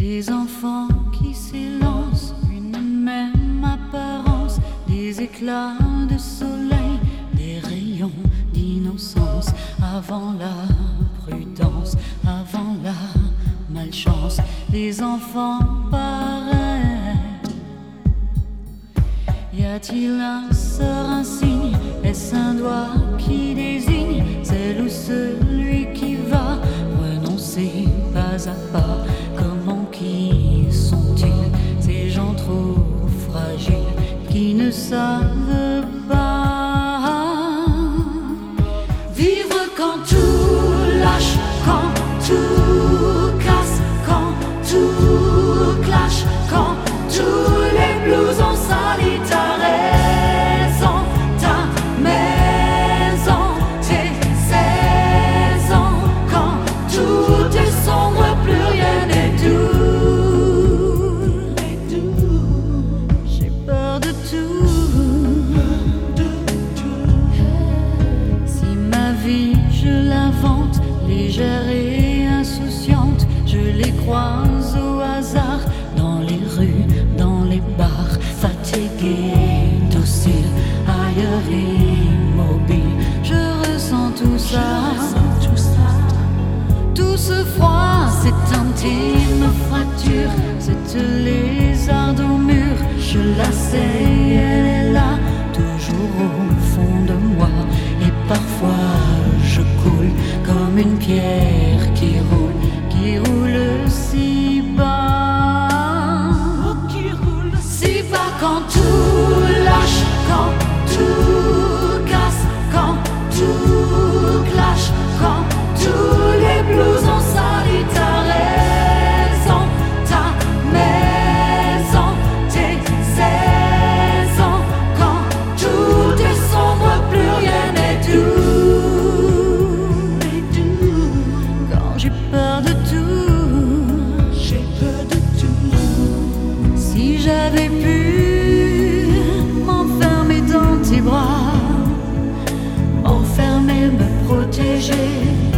Des enfants qui s'élancent, une même apparence, des éclats de soleil, des rayons d'innocence, avant la prudence, avant la malchance, des enfants pareils. Y a-t-il un sort, un signe, est-ce un doigt qui désigne celle ou celui qui va renoncer pas à pas? Comment qui sont-ils, ces gens trop fragiles qui ne savent pas vivre quand tout lâche, quand tout casse, quand tout clash, quand tous les blues ont sali ta raison, ta maison, tes saisons, quand tout est sombre, plus rien n'est doux. J'ai peur de tout. Si ma vie je l'invente, légère et insouciante, je les croise au hasard, dans les rues, dans les bars, fatigués, dociles, ailleurs immobiles. Je ressens tout ça, tout ce froid, cette intime fracture, cette lézarde au mur. Je la sais, elle est là, toujours au fond de moi. Et parfois je coule comme une pierre qui roule si bas, si bas. Quand tout lâche, quand tout casse, quand tout clash, quand tous les blues ont sali ta raison, ta maison, tes saisons, quand tout est sombre, plus rien n'est doux. Quand j'ai peur de tout, j'ai peur de tout. Si j'avais pu m'enfermer dans tes bras, m'enfermer, me protéger,